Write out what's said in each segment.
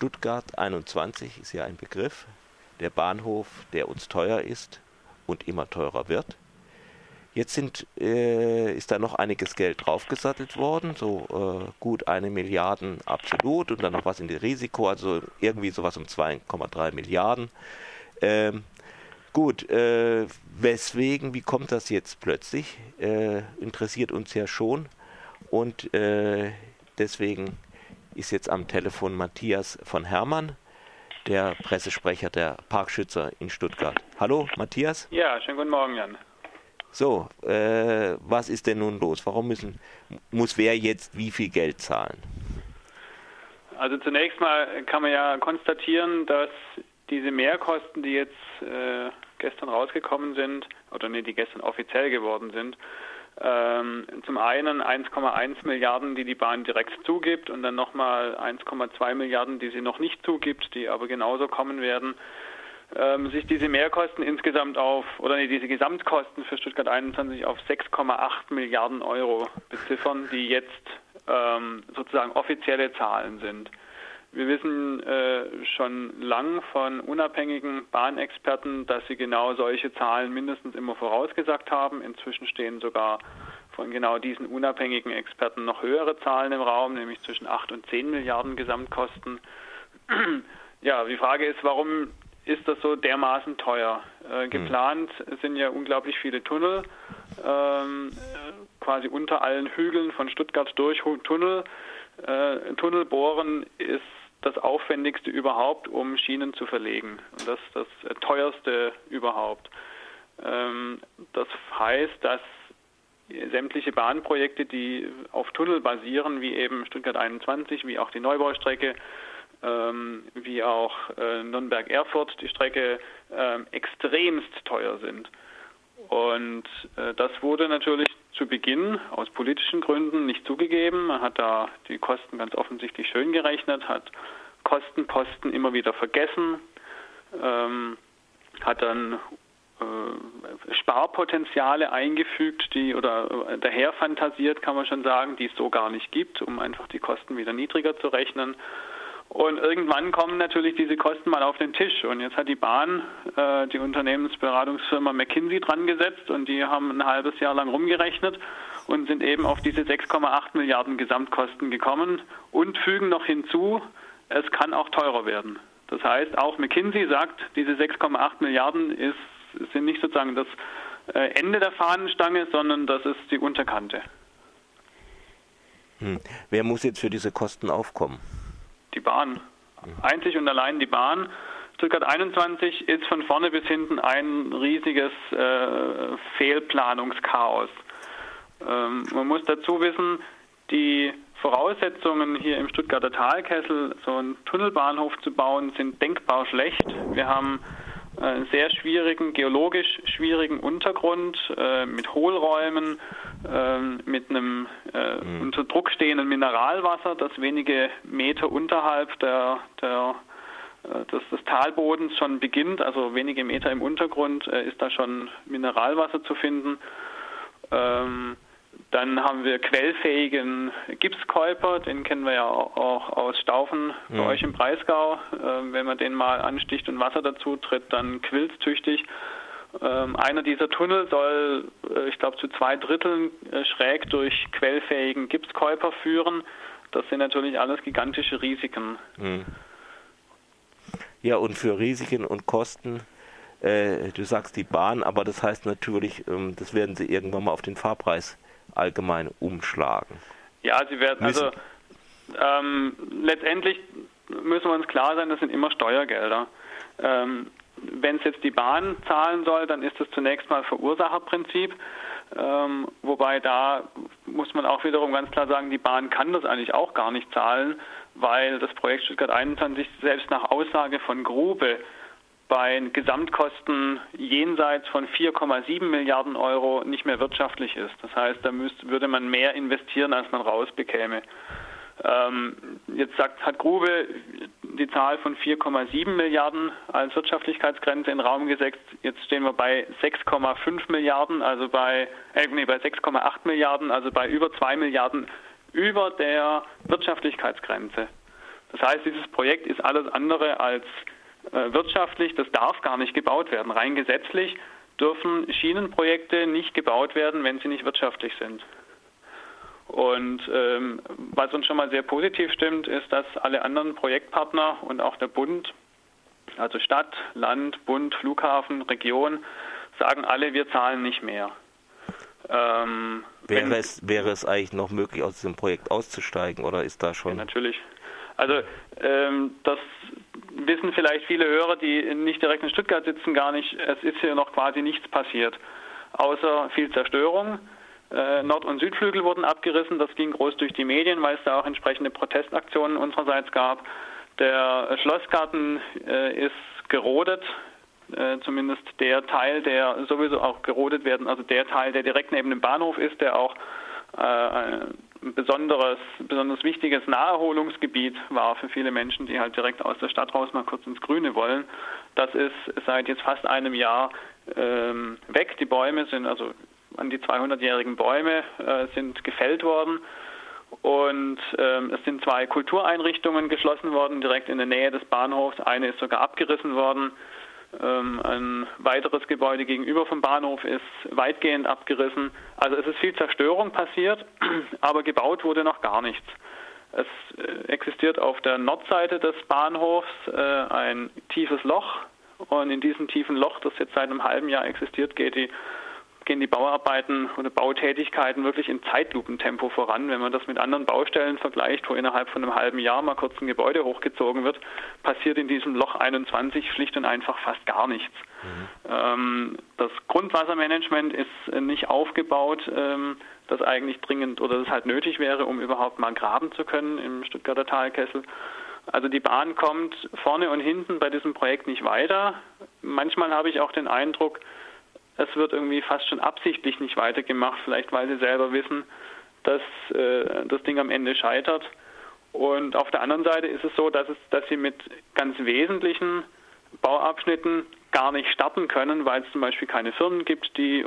Stuttgart 21 ist ja ein Begriff, der Bahnhof, der uns teuer ist und immer teurer wird. Jetzt ist da noch einiges Geld draufgesattelt worden, so gut 1 Milliarde absolut und dann noch was in die Risiko, also irgendwie sowas um 2,3 Milliarden. Gut, weswegen, wie kommt das jetzt plötzlich? Interessiert uns ja schon und deswegen ist jetzt am Telefon Matthias von Hermann, der Pressesprecher der Parkschützer in Stuttgart. Hallo, Matthias? Ja, schönen guten Morgen, Jan. So, was ist denn nun los? Warum muss wer jetzt wie viel Geld zahlen? Also zunächst mal kann man ja konstatieren, dass diese Mehrkosten, die jetzt gestern rausgekommen sind, oder nee, die gestern offiziell geworden sind, zum einen 1,1 Milliarden, die die Bahn direkt zugibt und dann nochmal 1,2 Milliarden, die sie noch nicht zugibt, die aber genauso kommen werden, sich diese Mehrkosten insgesamt diese Gesamtkosten für Stuttgart 21 auf 6,8 Milliarden Euro beziffern, die jetzt sozusagen offizielle Zahlen sind. Wir wissen schon lang von unabhängigen Bahnexperten, dass sie genau solche Zahlen mindestens immer vorausgesagt haben. Inzwischen stehen sogar von genau diesen unabhängigen Experten noch höhere Zahlen im Raum, nämlich zwischen 8 und 10 Milliarden Gesamtkosten. Ja, die Frage ist, warum ist das so dermaßen teuer? Geplant sind ja unglaublich viele Tunnel, quasi unter allen Hügeln von Stuttgart durch Tunnel. Tunnel bohren ist das Aufwendigste überhaupt, um Schienen zu verlegen. Und das ist das teuerste überhaupt. Das heißt, dass sämtliche Bahnprojekte, die auf Tunnel basieren, wie eben Stuttgart 21, wie auch die Neubaustrecke, wie auch Nürnberg-Erfurt, die Strecke extremst teuer sind. Und das wurde natürlich zu Beginn aus politischen Gründen nicht zugegeben. Man hat da die Kosten ganz offensichtlich schön gerechnet, hat Kostenposten immer wieder vergessen, hat dann Sparpotenziale eingefügt, oder daher fantasiert, kann man schon sagen, die es so gar nicht gibt, um einfach die Kosten wieder niedriger zu rechnen. Und irgendwann kommen natürlich diese Kosten mal auf den Tisch. Und jetzt hat die Bahn die Unternehmensberatungsfirma McKinsey dran gesetzt und die haben ein halbes Jahr lang rumgerechnet und sind eben auf diese 6,8 Milliarden Gesamtkosten gekommen und fügen noch hinzu, es kann auch teurer werden. Das heißt, auch McKinsey sagt, diese 6,8 Milliarden sind nicht sozusagen das Ende der Fahnenstange, sondern das ist die Unterkante. Wer muss jetzt für diese Kosten aufkommen? Die Bahn. Einzig und allein die Bahn. Stuttgart 21 ist von vorne bis hinten ein riesiges Fehlplanungschaos. Man muss dazu wissen, die Voraussetzungen hier im Stuttgarter Talkessel, so einen Tunnelbahnhof zu bauen, sind denkbar schlecht. Wir haben einen sehr geologisch schwierigen Untergrund mit Hohlräumen, mit einem unter Druck stehenden Mineralwasser, das wenige Meter unterhalb des Talbodens schon beginnt, also wenige Meter im Untergrund ist da schon Mineralwasser zu finden. Dann haben wir quellfähigen Gipskäuper, den kennen wir ja auch aus Staufen bei euch im Breisgau. Wenn man den mal ansticht und Wasser dazu tritt, dann quillt's tüchtig. Einer dieser Tunnel soll, ich glaube, zu 2/3 schräg durch quellfähigen Gipskäuper führen. Das sind natürlich alles gigantische Risiken. Ja, und für Risiken und Kosten, du sagst die Bahn, aber das heißt natürlich, das werden sie irgendwann mal auf den Fahrpreis allgemein umschlagen. Ja, sie werden, letztendlich müssen wir uns klar sein, das sind immer Steuergelder. Wenn es jetzt die Bahn zahlen soll, dann ist das zunächst mal Verursacherprinzip, wobei da muss man auch wiederum ganz klar sagen, die Bahn kann das eigentlich auch gar nicht zahlen, weil das Projekt Stuttgart 21 selbst nach Aussage von Grube bei Gesamtkosten jenseits von 4,7 Milliarden Euro nicht mehr wirtschaftlich ist. Das heißt, da würde man mehr investieren, als man rausbekäme. Jetzt hat Grube die Zahl von 4,7 Milliarden als Wirtschaftlichkeitsgrenze in den Raum gesetzt. Jetzt stehen wir bei 6,5 Milliarden, also bei 6,8 Milliarden, also bei über 2 Milliarden über der Wirtschaftlichkeitsgrenze. Das heißt, dieses Projekt ist alles andere als wirtschaftlich, das darf gar nicht gebaut werden. Rein gesetzlich dürfen Schienenprojekte nicht gebaut werden, wenn sie nicht wirtschaftlich sind. Und was uns schon mal sehr positiv stimmt, ist, dass alle anderen Projektpartner und auch der Bund, also Stadt, Land, Bund, Flughafen, Region, sagen alle, wir zahlen nicht mehr. Wäre es eigentlich noch möglich, aus diesem Projekt auszusteigen, oder ist da schon... Ja, natürlich. Also das wissen vielleicht viele Hörer, die nicht direkt in Stuttgart sitzen, gar nicht. Es ist hier noch quasi nichts passiert, außer viel Zerstörung. Nord- und Südflügel wurden abgerissen. Das ging groß durch die Medien, weil es da auch entsprechende Protestaktionen unsererseits gab. Der Schlossgarten ist gerodet, zumindest der Teil, der sowieso auch gerodet werden, also der Teil, der direkt neben dem Bahnhof ist, der auch ein besonders wichtiges Naherholungsgebiet war für viele Menschen, die halt direkt aus der Stadt raus mal kurz ins Grüne wollen. Das ist seit jetzt fast einem Jahr weg. Die Bäume sind, also an die 200-jährigen Bäume sind gefällt worden. Und es sind 2 Kultureinrichtungen geschlossen worden, direkt in der Nähe des Bahnhofs. Eine ist sogar abgerissen worden. Ein weiteres Gebäude gegenüber vom Bahnhof ist weitgehend abgerissen. Also es ist viel Zerstörung passiert, aber gebaut wurde noch gar nichts. Es existiert auf der Nordseite des Bahnhofs ein tiefes Loch. Und in diesem tiefen Loch, das jetzt seit einem halben Jahr existiert, gehen die Bauarbeiten oder Bautätigkeiten wirklich in Zeitlupentempo voran. Wenn man das mit anderen Baustellen vergleicht, wo innerhalb von einem halben Jahr mal kurz ein Gebäude hochgezogen wird, passiert in diesem Loch 21 schlicht und einfach fast gar nichts. Das Grundwassermanagement ist nicht aufgebaut, das eigentlich dringend oder das halt nötig wäre, um überhaupt mal graben zu können im Stuttgarter Talkessel. Also die Bahn kommt vorne und hinten bei diesem Projekt nicht weiter. Manchmal habe ich auch den Eindruck, es wird irgendwie fast schon absichtlich nicht weitergemacht, vielleicht weil sie selber wissen, dass das Ding am Ende scheitert. Und auf der anderen Seite ist es so, dass sie mit ganz wesentlichen Bauabschnitten gar nicht starten können, weil es zum Beispiel keine Firmen gibt, die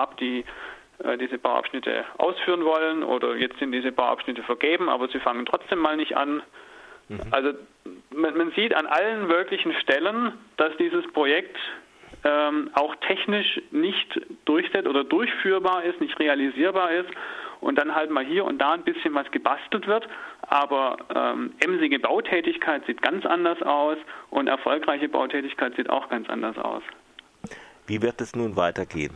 diese Bauabschnitte ausführen wollen, oder jetzt sind diese Bauabschnitte vergeben, aber sie fangen trotzdem mal nicht an. Also man sieht an allen möglichen Stellen, dass dieses Projekt auch technisch nicht durchführbar ist, nicht realisierbar ist und dann halt mal hier und da ein bisschen was gebastelt wird, aber emsige Bautätigkeit sieht ganz anders aus und erfolgreiche Bautätigkeit sieht auch ganz anders aus. Wie wird es nun weitergehen?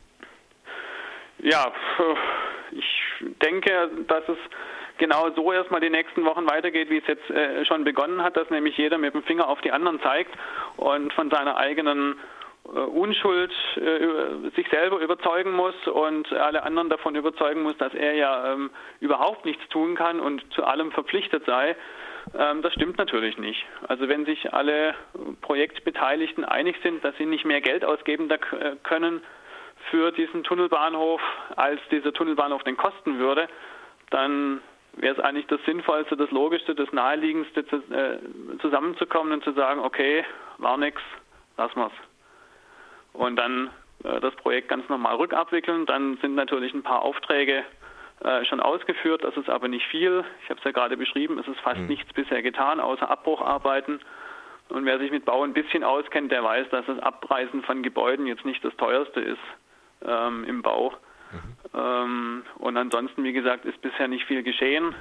Ja, ich denke, dass es genau so erstmal die nächsten Wochen weitergeht, wie es jetzt schon begonnen hat, dass nämlich jeder mit dem Finger auf die anderen zeigt und von seiner eigenen Unschuld sich selber überzeugen muss und alle anderen davon überzeugen muss, dass er ja überhaupt nichts tun kann und zu allem verpflichtet sei. Das stimmt natürlich nicht. Also wenn sich alle Projektbeteiligten einig sind, dass sie nicht mehr Geld ausgeben können für diesen Tunnelbahnhof, als dieser Tunnelbahnhof denn kosten würde, dann wäre es eigentlich das Sinnvollste, das Logischste, das Naheliegendste, zusammenzukommen und zu sagen, okay, war nix, lassen wir's. Und dann das Projekt ganz normal rückabwickeln. Dann sind natürlich ein paar Aufträge schon ausgeführt, das ist aber nicht viel. Ich habe es ja gerade beschrieben, es ist fast nichts bisher getan, außer Abbrucharbeiten. Und wer sich mit Bau ein bisschen auskennt, der weiß, dass das Abreißen von Gebäuden jetzt nicht das teuerste ist im Bau. Und ansonsten, wie gesagt, ist bisher nicht viel geschehen.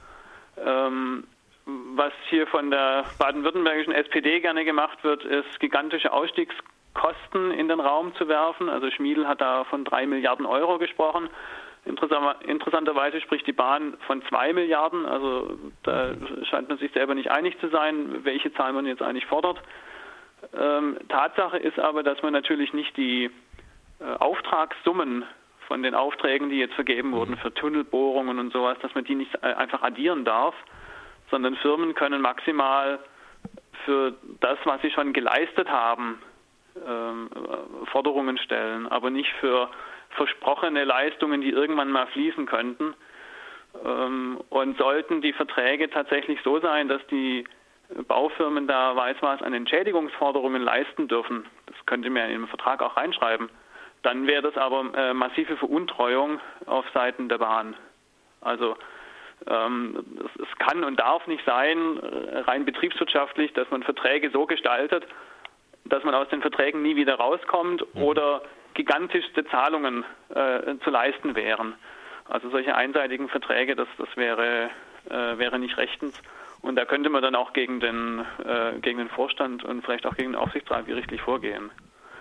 Was hier von der baden-württembergischen SPD gerne gemacht wird, ist gigantische Ausstiegskosten in den Raum zu werfen. Also Schmiedl hat da von 3 Milliarden Euro gesprochen. Interessanterweise spricht die Bahn von 2 Milliarden. Also da scheint man sich selber nicht einig zu sein, welche Zahl man jetzt eigentlich fordert. Tatsache ist aber, dass man natürlich nicht die Auftragssummen von den Aufträgen, die jetzt vergeben wurden für Tunnelbohrungen und sowas, dass man die nicht einfach addieren darf, sondern Firmen können maximal für das, was sie schon geleistet haben, Forderungen stellen, aber nicht für versprochene Leistungen, die irgendwann mal fließen könnten. Und sollten die Verträge tatsächlich so sein, dass die Baufirmen da weiß was an Entschädigungsforderungen leisten dürfen, das könnte man in den Vertrag auch reinschreiben, dann wäre das aber massive Veruntreuung auf Seiten der Bahn. Also Es kann und darf nicht sein, rein betriebswirtschaftlich, dass man Verträge so gestaltet, dass man aus den Verträgen nie wieder rauskommt oder gigantischste Zahlungen zu leisten wären. Also solche einseitigen Verträge, das wäre nicht rechtens. Und da könnte man dann auch gegen den Vorstand und vielleicht auch gegen den Aufsichtsrat gerichtlich vorgehen.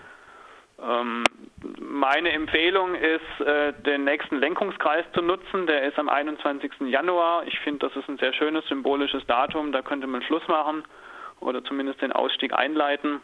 Meine Empfehlung ist, den nächsten Lenkungskreis zu nutzen. Der ist am 21. Januar. Ich finde, das ist ein sehr schönes symbolisches Datum. Da könnte man Schluss machen oder zumindest den Ausstieg einleiten.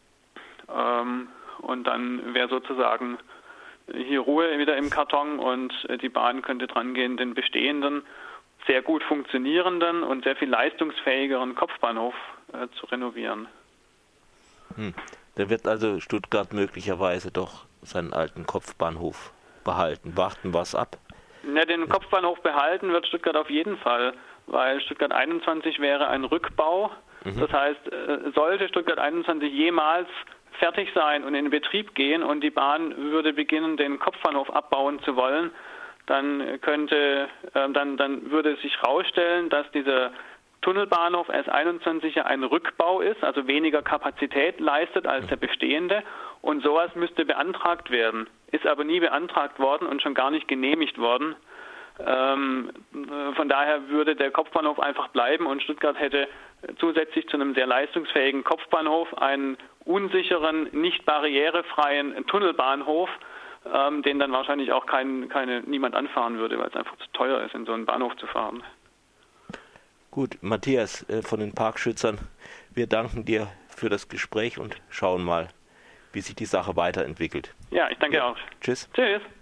Und dann wäre sozusagen hier Ruhe wieder im Karton und die Bahn könnte dran gehen, den bestehenden, sehr gut funktionierenden und sehr viel leistungsfähigeren Kopfbahnhof zu renovieren. Dann wird also Stuttgart möglicherweise doch seinen alten Kopfbahnhof behalten. Warten wir es ab. Ja, den Kopfbahnhof behalten wird Stuttgart auf jeden Fall, weil Stuttgart 21 wäre ein Rückbau. Das heißt, sollte Stuttgart 21 jemals fertig sein und in Betrieb gehen und die Bahn würde beginnen, den Kopfbahnhof abbauen zu wollen, dann würde sich herausstellen, dass dieser Tunnelbahnhof S21 ja ein Rückbau ist, also weniger Kapazität leistet als der bestehende, und sowas müsste beantragt werden, ist aber nie beantragt worden und schon gar nicht genehmigt worden. Von daher würde der Kopfbahnhof einfach bleiben und Stuttgart hätte zusätzlich zu einem sehr leistungsfähigen Kopfbahnhof einen unsicheren, nicht barrierefreien Tunnelbahnhof, den dann wahrscheinlich auch niemand anfahren würde, weil es einfach zu teuer ist, in so einen Bahnhof zu fahren. Gut, Matthias von den Parkschützern, wir danken dir für das Gespräch und schauen mal, wie sich die Sache weiterentwickelt. Ja, ich danke auch. Tschüss. Tschüss.